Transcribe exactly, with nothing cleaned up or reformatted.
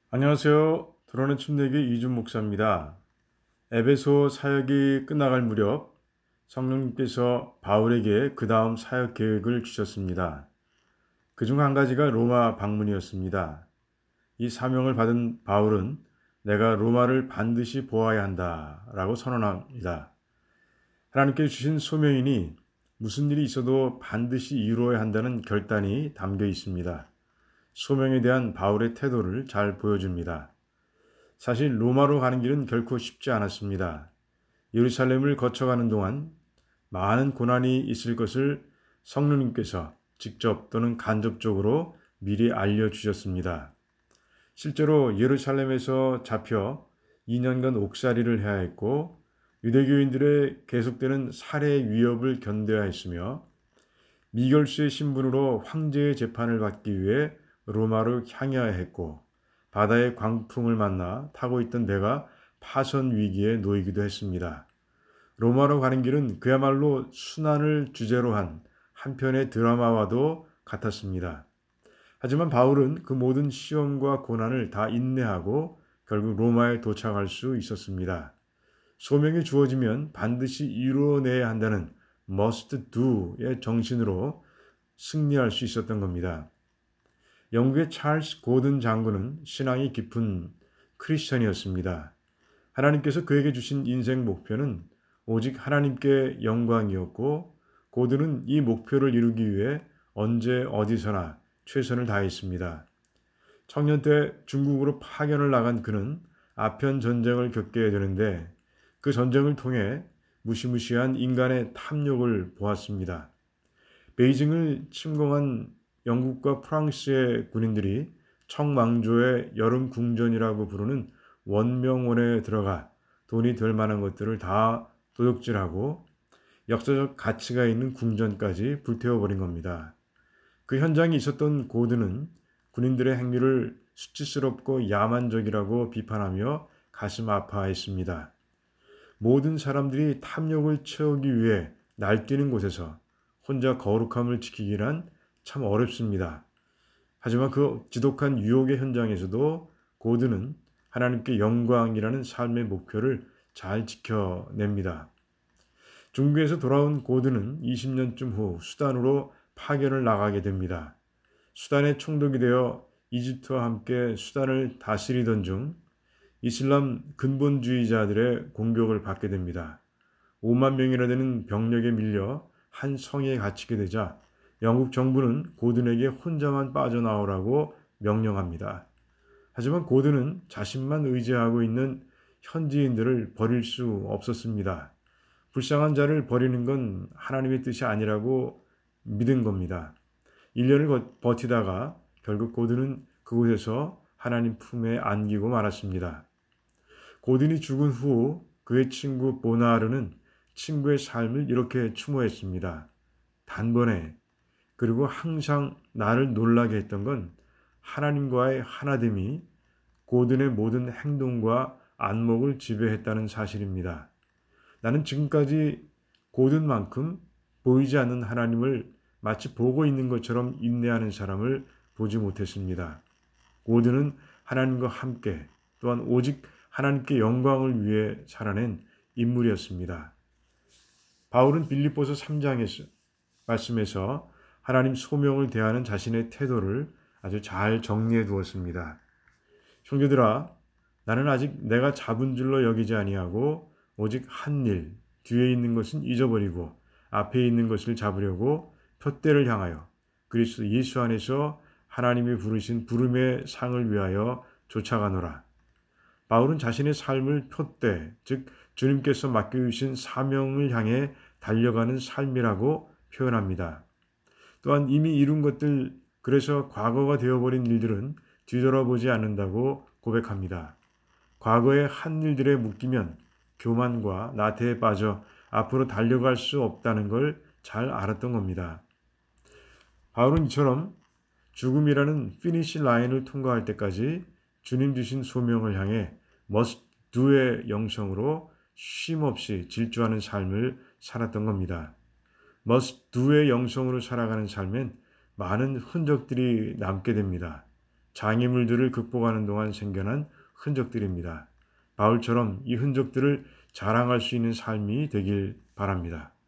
안녕하세요. 드러는 침례기 이준 목사입니다. 에베소 사역이 끝나갈 무렵 성령님께서 바울에게 그 다음 사역 계획을 주셨습니다. 그중 한 가지가 로마 방문이었습니다. 이 사명을 받은 바울은 내가 로마를 반드시 보아야 한다 라고 선언합니다. 하나님께 주신 소명이니 무슨 일이 있어도 반드시 이루어야 한다는 결단이 담겨 있습니다. 소명에 대한 바울의 태도를 잘 보여줍니다. 사실 로마로 가는 길은 결코 쉽지 않았습니다. 예루살렘을 거쳐가는 동안 많은 고난이 있을 것을 성령님께서 직접 또는 간접적으로 미리 알려주셨습니다. 실제로 예루살렘에서 잡혀 이 년간 옥살이를 해야 했고 유대교인들의 계속되는 살해 위협을 견뎌야 했으며 미결수의 신분으로 황제의 재판을 받기 위해 로마로 향해야 했고 바다의 광풍을 만나 타고 있던 배가 파손 위기에 놓이기도 했습니다. 로마로 가는 길은 그야말로 순환을 주제로 한 한편의 드라마와도 같았습니다. 하지만 바울은 그 모든 시험과 고난을 다 인내하고 결국 로마에 도착할 수 있었습니다. 소명이 주어지면 반드시 이루어내야 한다는 must do의 정신으로 승리할 수 있었던 겁니다. 영국의 찰스 고든 장군은 신앙이 깊은 크리스천이었습니다. 하나님께서 그에게 주신 인생 목표는 오직 하나님께 영광이었고 고든은 이 목표를 이루기 위해 언제 어디서나 최선을 다했습니다. 청년 때 중국으로 파견을 나간 그는 아편 전쟁을 겪게 되는데 그 전쟁을 통해 무시무시한 인간의 탐욕을 보았습니다. 베이징을 침공한 영국과 프랑스의 군인들이 청망조의 여름 궁전이라고 부르는 원명원에 들어가 돈이 될 만한 것들을 다 도둑질하고 역사적 가치가 있는 궁전까지 불태워버린 겁니다. 그 현장에 있었던 고드는 군인들의 행위를 수치스럽고 야만적이라고 비판하며 가슴 아파했습니다. 모든 사람들이 탐욕을 채우기 위해 날뛰는 곳에서 혼자 거룩함을 지키기란 참 어렵습니다. 하지만 그 지독한 유혹의 현장에서도 고드는 하나님께 영광이라는 삶의 목표를 잘 지켜냅니다. 중국에서 돌아온 고드는 이십 년쯤 후 수단으로 파견을 나가게 됩니다. 수단에 총독이 되어 이집트와 함께 수단을 다스리던 중 이슬람 근본주의자들의 공격을 받게 됩니다. 오만 명이나 되는 병력에 밀려 한 성에 갇히게 되자 영국 정부는 고든에게 혼자만 빠져나오라고 명령합니다. 하지만 고든은 자신만 의지하고 있는 현지인들을 버릴 수 없었습니다. 불쌍한 자를 버리는 건 하나님의 뜻이 아니라고 믿은 겁니다. 일 년을 버티다가 결국 고든은 그곳에서 하나님 품에 안기고 말았습니다. 고든이 죽은 후 그의 친구 보나르는 친구의 삶을 이렇게 추모했습니다. 단번에 그리고 항상 나를 놀라게 했던 건 하나님과의 하나됨이 고든의 모든 행동과 안목을 지배했다는 사실입니다. 나는 지금까지 고든만큼 보이지 않는 하나님을 마치 보고 있는 것처럼 인내하는 사람을 보지 못했습니다. 고든은 하나님과 함께 또한 오직 하나님께 영광을 위해 살아낸 인물이었습니다. 바울은 빌립보서 삼 장에서 말씀에서 하나님 소명을 대하는 자신의 태도를 아주 잘 정리해 두었습니다. 형제들아, 나는 아직 내가 잡은 줄로 여기지 아니하고 오직 한 일, 뒤에 있는 것은 잊어버리고 앞에 있는 것을 잡으려고 표대를 향하여 그리스도 예수 안에서 하나님이 부르신 부름의 상을 위하여 쫓아가노라. 바울은 자신의 삶을 표대, 즉 주님께서 맡겨주신 사명을 향해 달려가는 삶이라고 표현합니다. 또한 이미 이룬 것들, 그래서 과거가 되어버린 일들은 뒤돌아보지 않는다고 고백합니다. 과거의 한 일들에 묶이면 교만과 나태에 빠져 앞으로 달려갈 수 없다는 걸 잘 알았던 겁니다. 바울은 이처럼 죽음이라는 피니시 라인을 통과할 때까지 주님 주신 소명을 향해 must do의 영성으로 쉼없이 질주하는 삶을 살았던 겁니다. must do의 영성으로 살아가는 삶엔 많은 흔적들이 남게 됩니다. 장애물들을 극복하는 동안 생겨난 흔적들입니다. 바울처럼 이 흔적들을 자랑할 수 있는 삶이 되길 바랍니다.